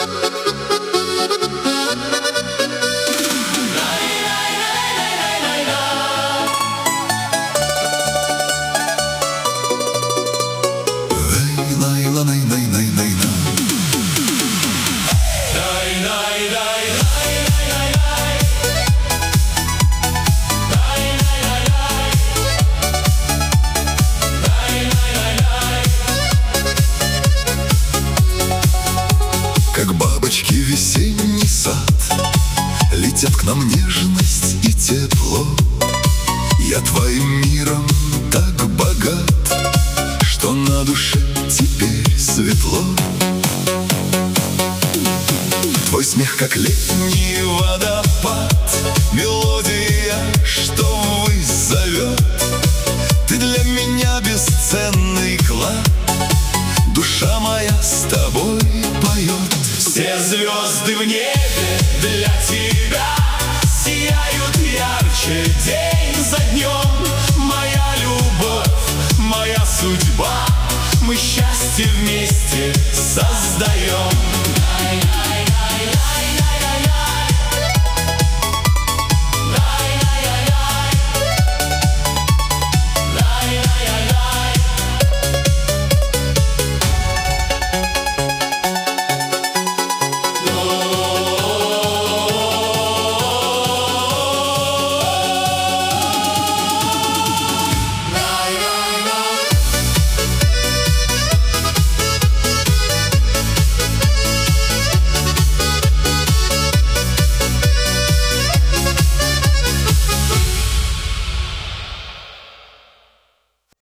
Как бабочки в весенний сад летят к нам нежность и тепло. Я твоим миром так богат, что на душе теперь светло. Твой смех, как летний водопад, мелодия, что ввысь зовет. Ты для меня бесценный клад, душа моя с тобой поет. Все звезды в небе для тебя сияют ярче день за днем. Моя любовь, моя судьба, мы счастье вместе создаем.